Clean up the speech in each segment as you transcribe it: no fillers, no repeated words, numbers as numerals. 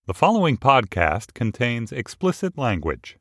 The following podcast contains explicit language.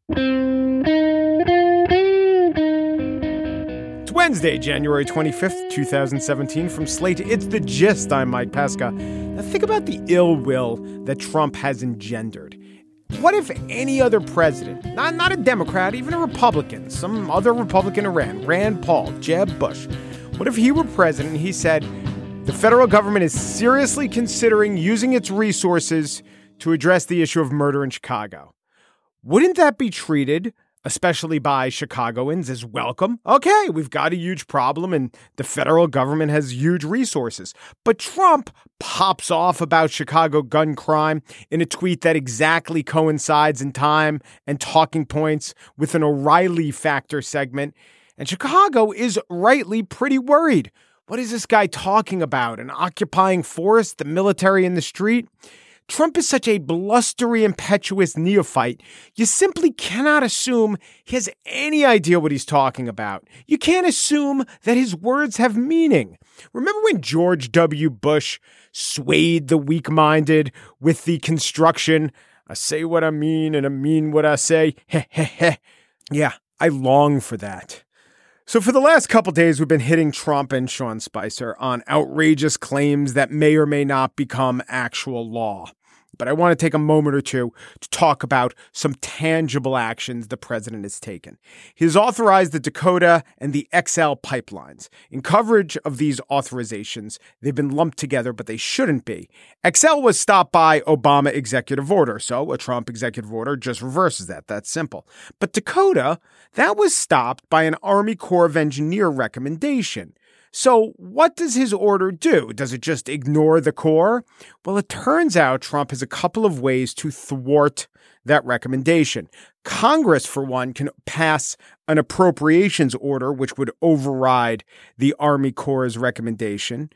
It's Wednesday, January 25th, 2017. From Slate, it's The Gist. I'm Mike Pesca. Now think about the ill will that Trump has engendered. What if any other president, not a Democrat, even a Republican, some other Republican Iran, Rand Paul, Jeb Bush, what if he were president and he said, the federal government is seriously considering using its resources to address the issue of murder in Chicago? Wouldn't that be treated, especially by Chicagoans, as welcome? Okay, we've got a huge problem and the federal government has huge resources. But Trump pops off about Chicago gun crime in a tweet that exactly coincides in time and talking points with an O'Reilly Factor segment. And Chicago is rightly pretty worried. What is this guy talking about? An occupying force, the military in the street? Trump is such a blustery, impetuous neophyte. You simply cannot assume he has any idea what he's talking about. You can't assume that his words have meaning. Remember when George W. Bush swayed the weak-minded with the construction, I say what I mean and I mean what I say, heh heh heh. Yeah, I long for that. So for the last couple days, we've been hitting Trump and Sean Spicer on outrageous claims that may or may not become actual law. But I want to take a moment or two to talk about some tangible actions the president has taken. He has authorized the Dakota and the XL pipelines. In coverage of these authorizations, they've been lumped together, but they shouldn't be. XL was stopped by Obama executive order, so a Trump executive order just reverses that. That's simple. But Dakota, that was stopped by an Army Corps of Engineer recommendation. So what does his order do? Does it just ignore the Corps? Well, it turns out Trump has a couple of ways to thwart that recommendation. Congress, for one, can pass an appropriations order, which would override the Army Corps' recommendation.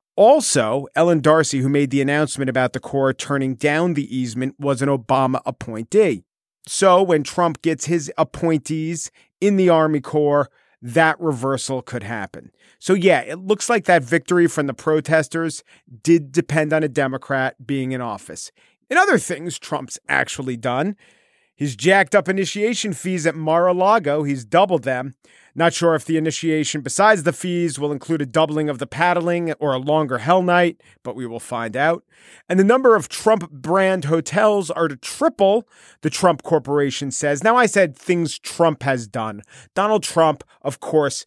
Also, Ellen Darcy, who made the announcement about the Corps turning down the easement, was an Obama appointee. So when Trump gets his appointees in the Army Corps, that reversal could happen. So yeah, it looks like that victory from the protesters did depend on a Democrat being in office. In other things Trump's actually done, he's jacked up initiation fees at Mar-a-Lago. He's doubled them. Not sure if the initiation, besides the fees, will include a doubling of the paddling or a longer Hell Night, but we will find out. And the number of Trump brand hotels are to triple, the Trump Corporation says. Now, I said things Trump has done. Donald Trump, of course,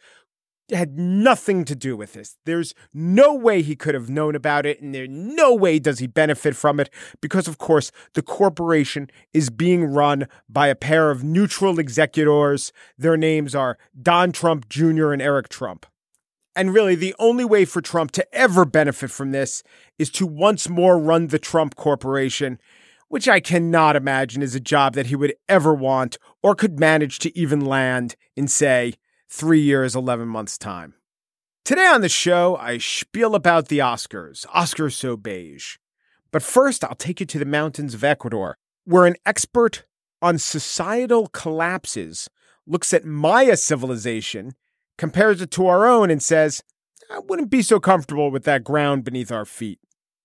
had nothing to do with this. There's no way he could have known about it, and there's no way does he benefit from it because, of course, the corporation is being run by a pair of neutral executors. Their names are Don Trump Jr. and Eric Trump. And really, the only way for Trump to ever benefit from this is to once more run the Trump Corporation, which I cannot imagine is a job that he would ever want or could manage to even land in, say, 3 years, 11 months' time. Today on the show, I spiel about the Oscars. Oscars so beige. But first, I'll take you to the mountains of Ecuador, where an expert on societal collapses looks at Maya civilization, compares it to our own, and says, I wouldn't be so comfortable with that ground beneath our feet.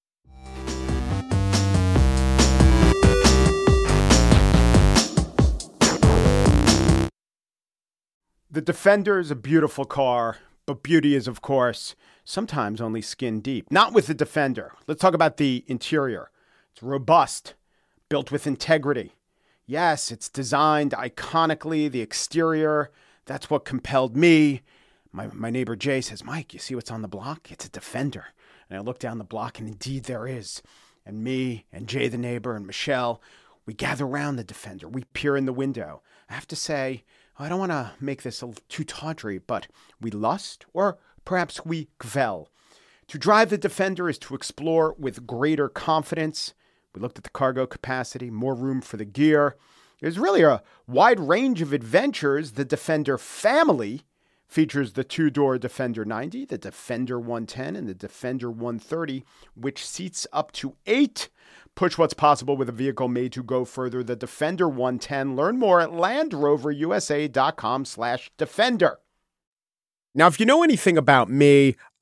The Defender is a beautiful car, but beauty is, of course, sometimes only skin deep. Not with the Defender. Let's talk about the interior. It's robust, built with integrity. Yes, it's designed iconically. The exterior, that's what compelled me. My neighbor Jay says, Mike, you see what's on the block? It's a Defender. And I look down the block, and indeed there is. And me and Jay the neighbor and Michelle, we gather around the Defender. We peer in the window. I have to say, I don't want to make this too tawdry, but we lust, or perhaps we kvel. To drive the Defender is to explore with greater confidence. We looked at the cargo capacity, more room for the gear. There's really a wide range of adventures. The Defender family features the two-door Defender 90, the Defender 110, and the Defender 130, which seats up to 8. Push what's possible with a vehicle made to go further. The Defender 110. Learn more at LandRoverUSA.com/Defender. Now, if you know anything about me,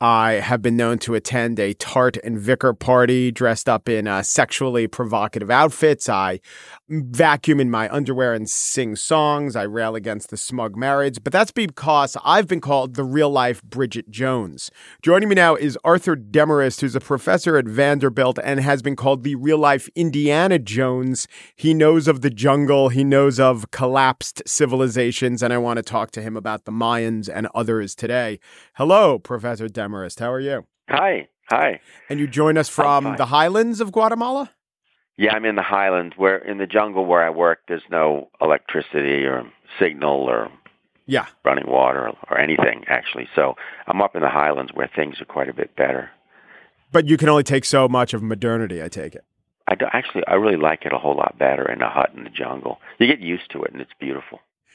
I have been known to attend a tart and vicar party dressed up in sexually provocative outfits. I vacuum in my underwear and sing songs. I rail against the smug marriage, but that's because I've been called the real-life Bridget Jones. Joining me now is Arthur Demarest, who's a professor at Vanderbilt and has been called the real-life Indiana Jones. He knows of the jungle. He knows of collapsed civilizations, and I want to talk to him about the Mayans and others today. Hello, Professor Demarest. How are you? Hi. And you join us from the highlands of Guatemala? Yeah, I'm in the highlands. Where in the jungle where I work, there's no electricity or signal or running water or anything, actually. So I'm up in the highlands where things are quite a bit better. But you can only take so much of modernity, I take it. I really like it a whole lot better in a hut in the jungle. You get used to it, and it's beautiful.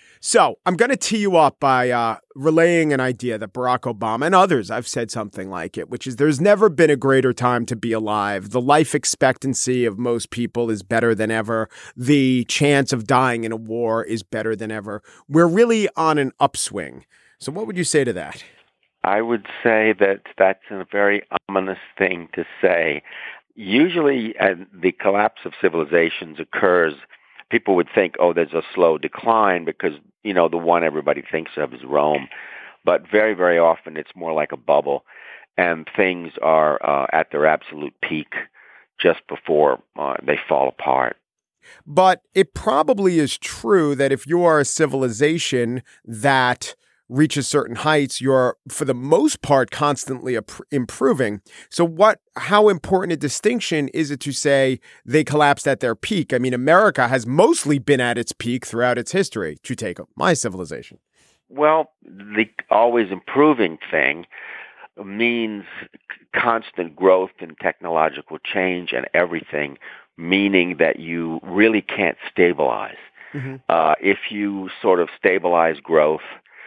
So I'm going to tee you up by relaying an idea that Barack Obama and others, I've said something like it, which is there's never been a greater time to be alive. The life expectancy of most people is better than ever. The chance of dying in a war is better than ever. We're really on an upswing. So what would you say to that? I would say that that's a very ominous thing to say. Usually, the collapse of civilizations occurs. People would think, there's a slow decline because, the one everybody thinks of is Rome. But very, very often it's more like a bubble, and things are at their absolute peak just before they fall apart. But it probably is true that if you are a civilization that reaches certain heights, you're, for the most part, constantly improving. So how important a distinction is it to say they collapsed at their peak? I mean, America has mostly been at its peak throughout its history, to take my civilization. Well, the always improving thing means constant growth and technological change and everything, meaning that you really can't stabilize. Mm-hmm. If you sort of stabilize growth,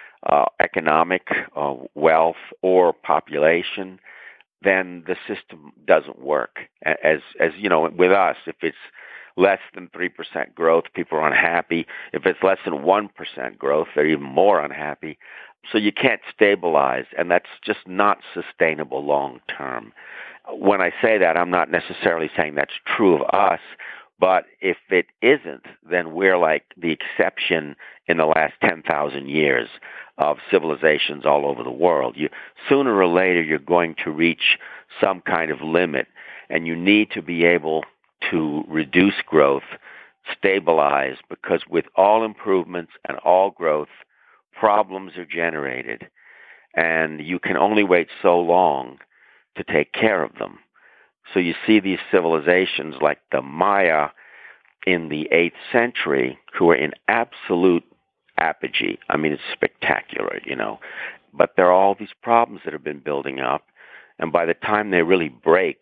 economic, wealth, or population, then the system doesn't work. As with us, if it's less than 3% growth, people are unhappy. If it's less than 1% growth, they're even more unhappy. So you can't stabilize, and that's just not sustainable long term. When I say that, I'm not necessarily saying that's true of us, but if it isn't, then we're like the exception in the last 10,000 years of civilizations all over the world. Sooner or later, you're going to reach some kind of limit, and you need to be able to reduce growth, stabilize, because with all improvements and all growth, problems are generated, and you can only wait so long to take care of them. So you see these civilizations like the Maya in the 8th century who are in absolute apogee. I mean, it's spectacular, But there are all these problems that have been building up, and by the time they really break,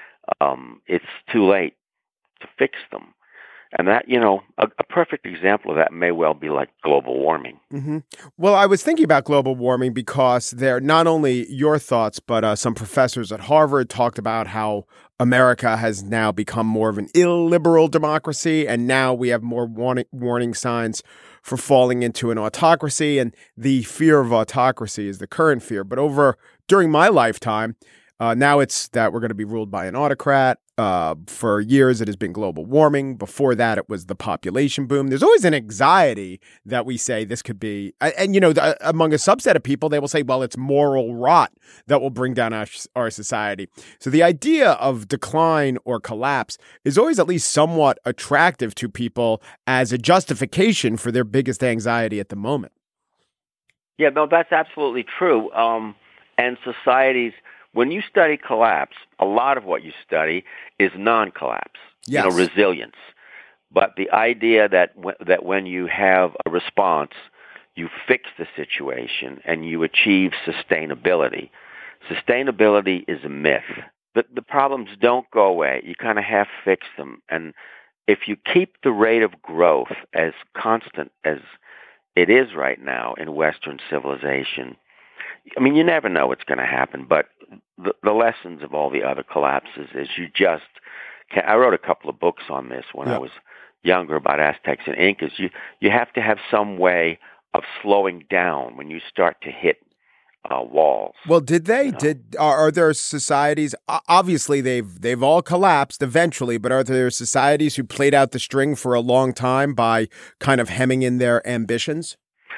it's too late to fix them. And that, a perfect example of that may well be like global warming. Mm-hmm. Well, I was thinking about global warming because they're not only your thoughts, but some professors at Harvard talked about how America has now become more of an illiberal democracy, and now we have more warning signs for falling into an autocracy, and the fear of autocracy is the current fear. But during my lifetime, now it's that we're going to be ruled by an autocrat. For years, it has been global warming. Before that, it was the population boom. There's always an anxiety that we say this could be, and among a subset of people, they will say, well, it's moral rot that will bring down our society. So the idea of decline or collapse is always at least somewhat attractive to people as a justification for their biggest anxiety at the moment. Yeah, no, that's absolutely true. And societies, when you study collapse, a lot of what you study is non-collapse, yes. Resilience. But the idea that when you have a response, you fix the situation and you achieve sustainability. Sustainability is a myth. The problems don't go away. You kind of half fix them. And if you keep the rate of growth as constant as it is right now in Western civilization, I mean, you never know what's going to happen, but the lessons of all the other collapses is you just can't. I wrote a couple of books on this when I was younger about Aztecs and Incas. You have to have some way of slowing down when you start to hit walls. Well, did they? You know? Are there societies? Obviously, they've all collapsed eventually, but are there societies who played out the string for a long time by kind of hemming in their ambitions?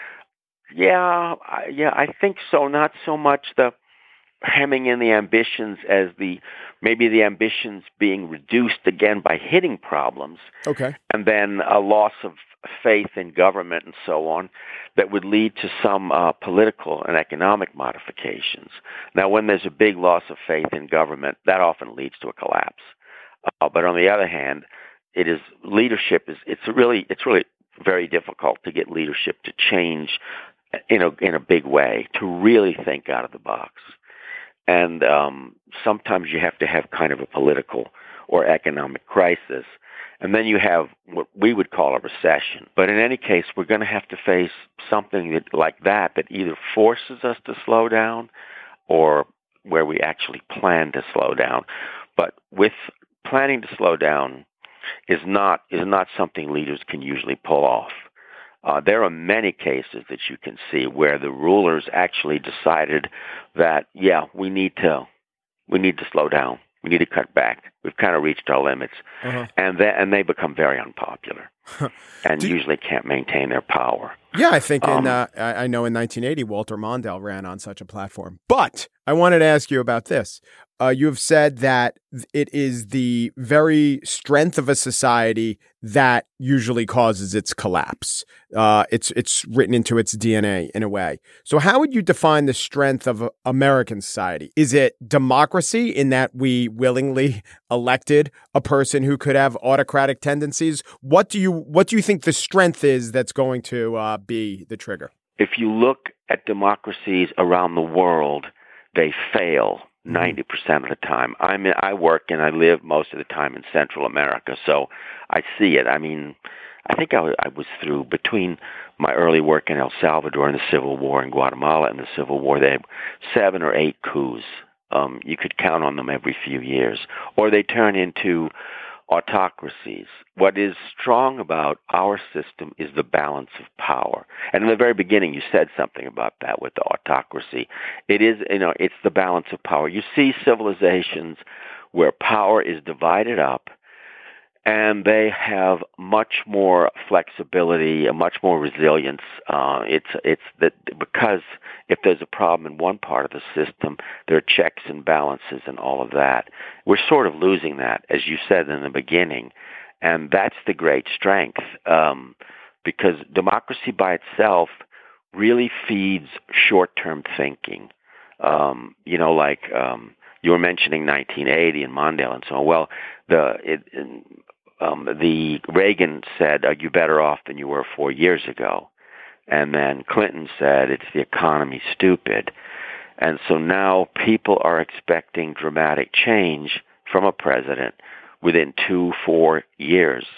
I think so. Not so much the hemming in the ambitions as maybe the ambitions being reduced again by hitting problems, Okay. and then a loss of faith in government and so on that would lead to some political and economic modifications. Now, when there's a big loss of faith in government, that often leads to a collapse. But on the other hand, it's really very difficult to get leadership to change in a big way, to really think out of the box. And sometimes you have to have kind of a political or economic crisis, and then you have what we would call a recession. But in any case, we're going to have to face something like that either forces us to slow down or where we actually plan to slow down. But with planning to slow down is not something leaders can usually pull off. There are many cases that you can see where the rulers actually decided that, we need to slow down. We need to cut back. We've kind of reached our limits, and they become very unpopular, and usually can't maintain their power. Yeah, I think I know in 1980 Walter Mondale ran on such a platform. But I wanted to ask you about this. You have said that it is the very strength of a society that usually causes its collapse. It's written into its DNA in a way. So how would you define the strength of American society? Is it democracy in that we willingly elected a person who could have autocratic tendencies? What do you think the strength is that's going to be the trigger? If you look at democracies around the world, they fail 90% of the time. I work and I live most of the time in Central America, so I see it. I mean, I think I was through between my early work in El Salvador and the Civil War, in Guatemala and the Civil War. They had 7 or 8 coups. You could count on them every few years, or they turn into autocracies. What is strong about our system is the balance of power. And in the very beginning, you said something about that with the autocracy. It is, it's the balance of power. You see civilizations where power is divided up, and they have much more flexibility, much more resilience. It's that because if there's a problem in one part of the system, there are checks and balances and all of that. We're sort of losing that, as you said in the beginning, and that's the great strength, because democracy by itself really feeds short-term thinking. You were mentioning 1980 and Mondale and so on. Well, the Reagan said, "Are you better off than you were 4 years ago?" And then Clinton said, "It's the economy, stupid." And so now people are expecting dramatic change from a president within 2-4 years.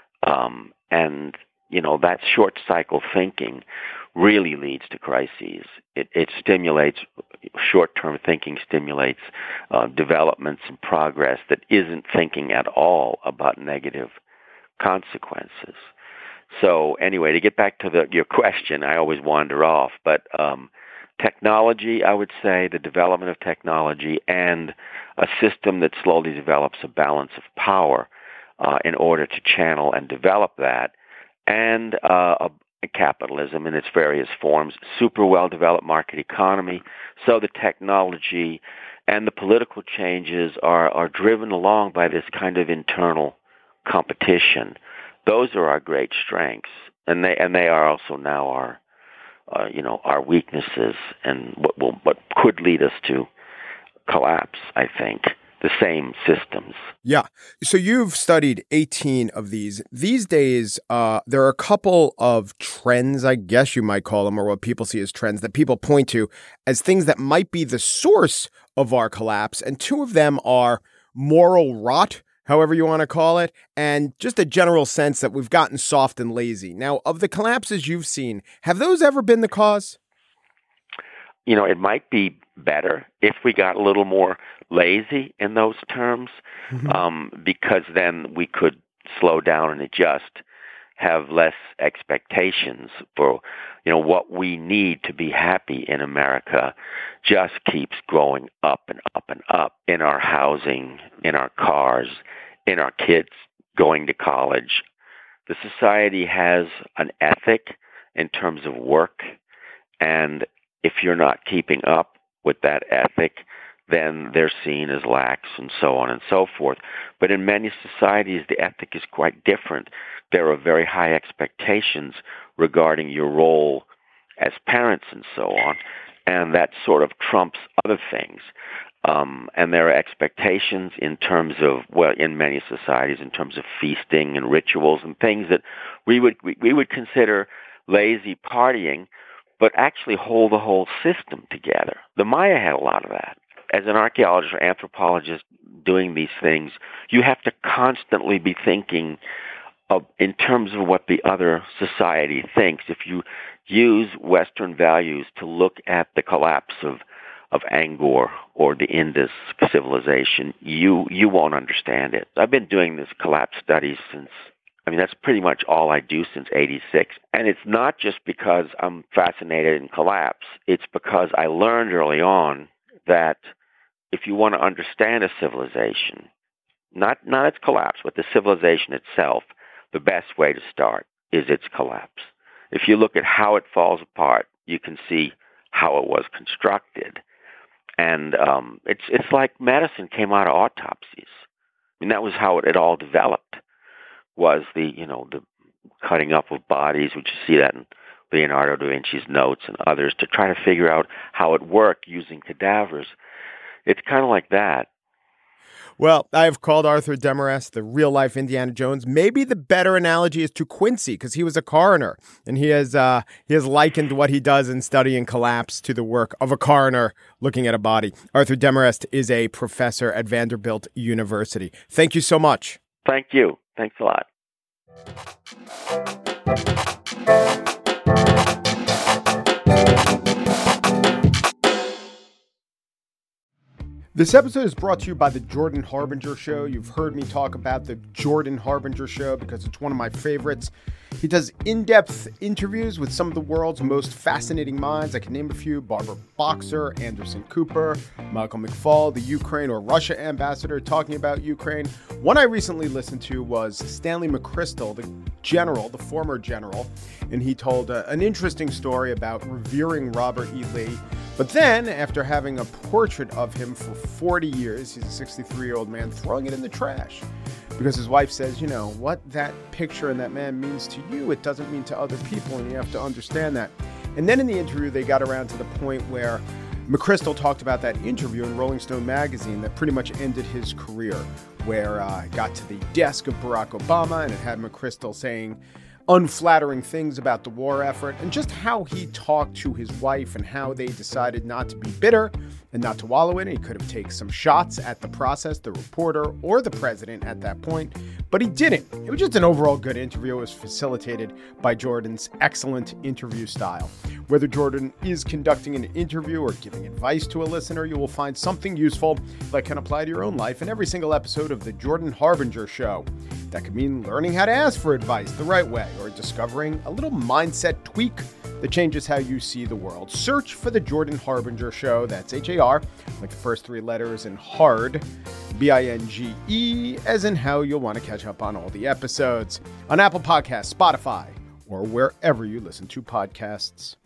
That short cycle thinking really leads to crises. It stimulates, short-term thinking stimulates developments and progress that isn't thinking at all about negative consequences. So anyway, to get back to your question, I always wander off, but technology, I would say, the development of technology and a system that slowly develops a balance of power in order to channel and develop that, and capitalism in its various forms, super well-developed market economy. So the technology and the political changes are driven along by this kind of internal competition. Those are our great strengths, and they are also now our weaknesses, and what could lead us to collapse, I think. The same systems. Yeah. So you've studied 18 of these. These days, there are a couple of trends, I guess you might call them, or what people see as trends that people point to as things that might be the source of our collapse. And 2 of them are moral rot, however you want to call it, and just a general sense that we've gotten soft and lazy. Now, of the collapses you've seen, have those ever been the cause? It might be better if we got a little more lazy in those terms, because then we could slow down and adjust. have less expectations for, what we need to be happy in America just keeps growing up and up and up in our housing, in our cars, in our kids going to college. The society has an ethic in terms of work, and if you're not keeping up with that ethic, then they're seen as lax and so on and so forth. But in many societies, the ethic is quite different. There are very high expectations regarding your role as parents and so on, and that sort of trumps other things. And there are expectations in terms of, in many societies, in terms of feasting and rituals and things that we would consider lazy partying, but actually hold the whole system together. The Maya had a lot of that. As an archaeologist or anthropologist doing these things, you have to constantly be thinking in terms of what the other society thinks. If you use Western values to look at the collapse of Angkor or the Indus civilization, you won't understand it. I've been doing this collapse studies that's pretty much all I do since '86. And it's not just because I'm fascinated in collapse. It's because I learned early on that if you want to understand a civilization, not its collapse, but the civilization itself, the best way to start is its collapse. If you look at how it falls apart, you can see how it was constructed. And it's like medicine came out of autopsies. That was how it all developed, was the cutting up of bodies, which you see that in Leonardo da Vinci's notes and others, to try to figure out how it worked using cadavers. It's kind of like that. Well, I have called Arthur Demarest the real-life Indiana Jones. Maybe the better analogy is to Quincy, because he was a coroner, and he has likened what he does in studying collapse to the work of a coroner looking at a body. Arthur Demarest is a professor at Vanderbilt University. Thank you so much. Thank you. Thanks a lot. This episode is brought to you by The Jordan Harbinger Show. You've heard me talk about The Jordan Harbinger Show because it's one of my favorites. He does in-depth interviews with some of the world's most fascinating minds. I can name a few: Barbara Boxer, Anderson Cooper, Michael McFaul, the Ukraine or Russia ambassador talking about Ukraine. One I recently listened to was Stanley McChrystal, the former general, and he told an interesting story about revering Robert E. Lee. But then, after having a portrait of him for 40 years, he's a 63-year-old man, throwing it in the trash. Because his wife says, what that picture and that man means to you, it doesn't mean to other people, and you have to understand that. And then in the interview, they got around to the point where McChrystal talked about that interview in Rolling Stone magazine that pretty much ended his career, where it got to the desk of Barack Obama, and it had McChrystal saying unflattering things about the war effort, and just how he talked to his wife and how they decided not to be bitter and not to wallow in it. He could have taken some shots at the process, the reporter, or the president at that point, but he didn't. It was just an overall good interview. It was facilitated by Jordan's excellent interview style. Whether Jordan is conducting an interview or giving advice to a listener, you will find something useful that can apply to your own life in every single episode of The Jordan Harbinger Show. That could mean learning how to ask for advice the right way, or discovering a little mindset tweak that changes how you see the world. Search for The Jordan Harbinger Show. That's H-A-R, like the first three letters, and hard, B-I-N-G-E, as in how you'll want to catch up on all the episodes on Apple Podcasts, Spotify, or wherever you listen to podcasts.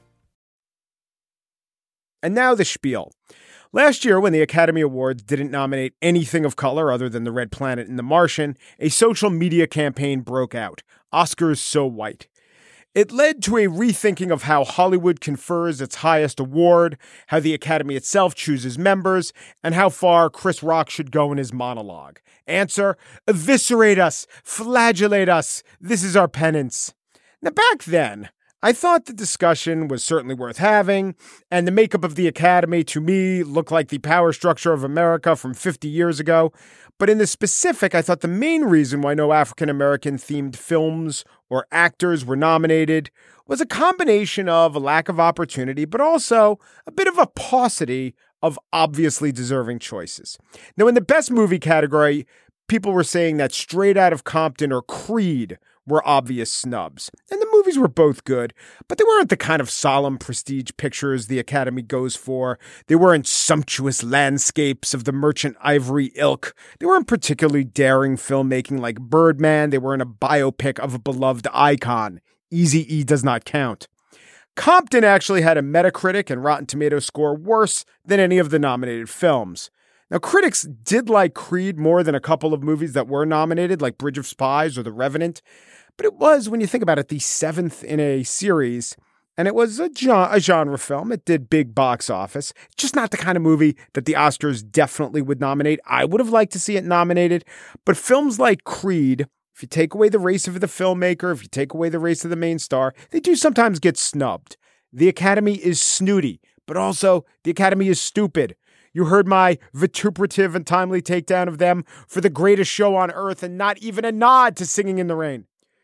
And now the spiel. Last year, when the Academy Awards didn't nominate anything of color other than The Red Planet and The Martian, a social media campaign broke out. Oscars So White. It led to a rethinking of how Hollywood confers its highest award, how the Academy itself chooses members, and how far Chris Rock should go in his monologue. Answer: eviscerate us, flagellate us. This is our penance. Now, back then, I thought the discussion was certainly worth having, and the makeup of the Academy, to me, looked like the power structure of America from 50 years ago. But in the specific, I thought the main reason why no African-American themed films or actors were nominated was a combination of a lack of opportunity, but also a bit of a paucity of obviously deserving choices. Now, in the best movie category, people were saying that Straight Outta Compton or Creed were obvious snubs. And the movies were both good, but they weren't the kind of solemn prestige pictures the Academy goes for. They weren't sumptuous landscapes of the merchant ivory ilk. They weren't particularly daring filmmaking like Birdman. They weren't a biopic of a beloved icon. Eazy-E does not count. Compton actually had a Metacritic and Rotten Tomatoes score worse than any of the nominated films. Now, critics did like Creed more than a couple of movies that were nominated, like Bridge of Spies or The Revenant, but it was, when you think about it, the seventh in a series, and it was a genre film. It did big box office. Just not the kind of movie that the Oscars definitely would nominate. I would have liked to see it nominated, but films like Creed, if you take away the race of the filmmaker, if you take away the race of the main star, they do sometimes get snubbed. The Academy is snooty, but also the Academy is stupid. You heard my vituperative and timely takedown of them for the greatest show on earth and not even a nod to Singing in the Rain.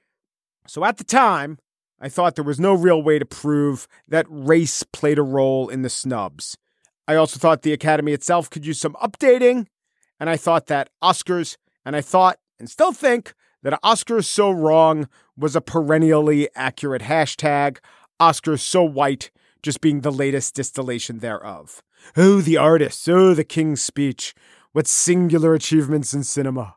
So at the time, I thought there was no real way to prove that race played a role in the snubs. I also thought the Academy itself could use some updating, and I thought that Oscars, and I thought and still think that Oscars So Wrong was a perennially accurate hashtag, Oscars So White just being the latest distillation thereof. Oh, the artists, oh, the King's Speech, what singular achievements in cinema.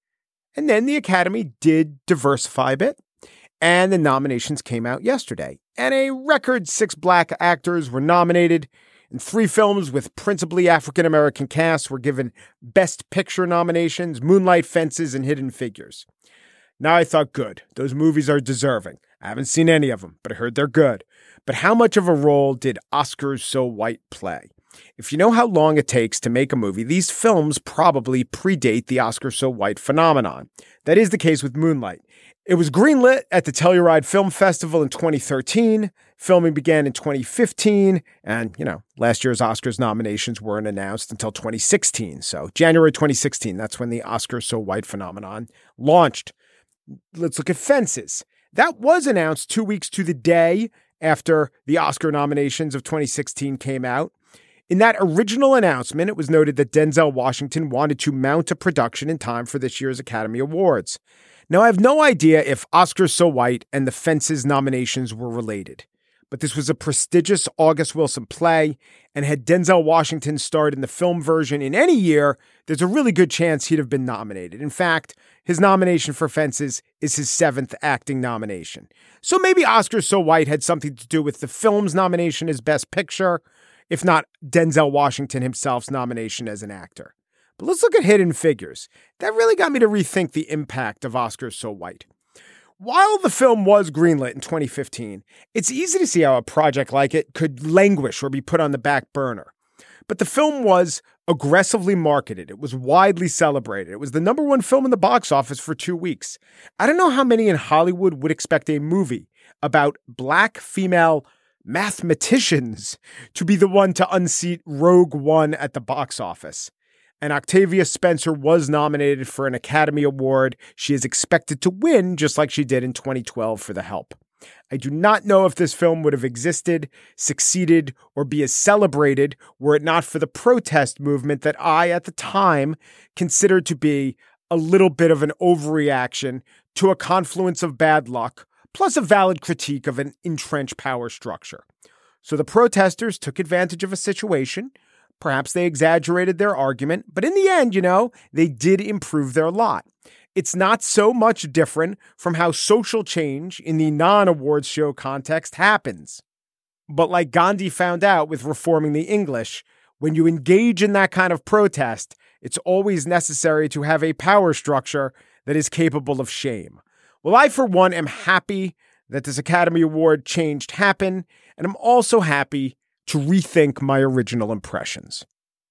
And then the Academy did diversify a bit, and the nominations came out yesterday. And a record 6 black actors were nominated, and 3 films with principally African-American casts were given Best Picture nominations, Moonlight, Fences, and Hidden Figures. Now I thought, good, those movies are deserving. I haven't seen any of them, but I heard they're good. But how much of a role did Oscars So White play? If you know how long it takes to make a movie, these films probably predate the Oscars So White phenomenon. That is the case with Moonlight. It was greenlit at the Telluride Film Festival in 2013. Filming began in 2015. And, last year's Oscars nominations weren't announced until 2016. So January 2016, that's when the Oscars So White phenomenon launched. Let's look at Fences. That was announced 2 weeks to the day after the Oscar nominations of 2016 came out. In that original announcement, it was noted that Denzel Washington wanted to mount a production in time for this year's Academy Awards. Now, I have no idea if Oscars So White and the Fences nominations were related, but this was a prestigious August Wilson play, and had Denzel Washington starred in the film version in any year, there's a really good chance he'd have been nominated. In fact, his nomination for Fences is his 7th acting nomination. So maybe Oscars So White had something to do with the film's nomination as Best Picture, if not Denzel Washington himself's nomination as an actor. But let's look at Hidden Figures. That really got me to rethink the impact of Oscars So White. While the film was greenlit in 2015, it's easy to see how a project like it could languish or be put on the back burner. But the film was aggressively marketed. It was widely celebrated. It was the #1 film in the box office for 2 weeks. I don't know how many in Hollywood would expect a movie about black female mathematicians to be the one to unseat Rogue One at the box office. And Octavia Spencer was nominated for an Academy Award. She is expected to win, just like she did in 2012 for The Help. I do not know if this film would have existed, succeeded, or be as celebrated were it not for the protest movement that I, at the time, considered to be a little bit of an overreaction to a confluence of bad luck, plus a valid critique of an entrenched power structure. So the protesters took advantage of a situation. Perhaps they exaggerated their argument, but in the end, they did improve their lot. It's not so much different from how social change in the non-awards show context happens. But like Gandhi found out with reforming the English, when you engage in that kind of protest, it's always necessary to have a power structure that is capable of shame. Well, I, for one, am happy that this Academy Award change happened, and I'm also happy to rethink my original impressions.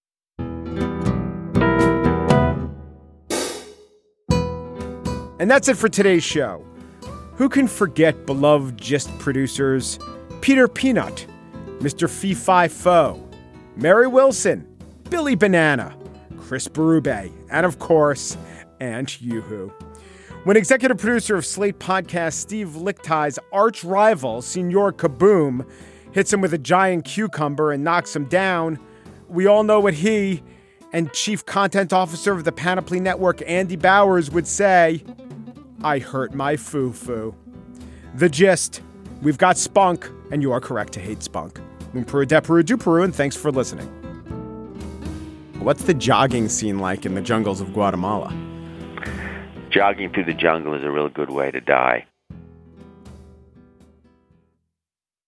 And that's it for today's show. Who can forget beloved Gist producers Peter Peanut, Mr. Fee-Fi-Fo, Mary Wilson, Billy Banana, Chris Berube, and of course, Aunt Yoo-Hoo. When executive producer of Slate Podcast Steve Lichthi's arch rival, Senor Kaboom, hits him with a giant cucumber and knocks him down, we all know what he and Chief Content Officer of the Panoply Network, Andy Bowers, would say. I hurt my foo-foo. The Gist. We've got spunk, and you are correct to hate spunk. Un Peru de Peru du Peru, and thanks for listening. What's the jogging scene like in the jungles of Guatemala? Jogging through the jungle is a real good way to die.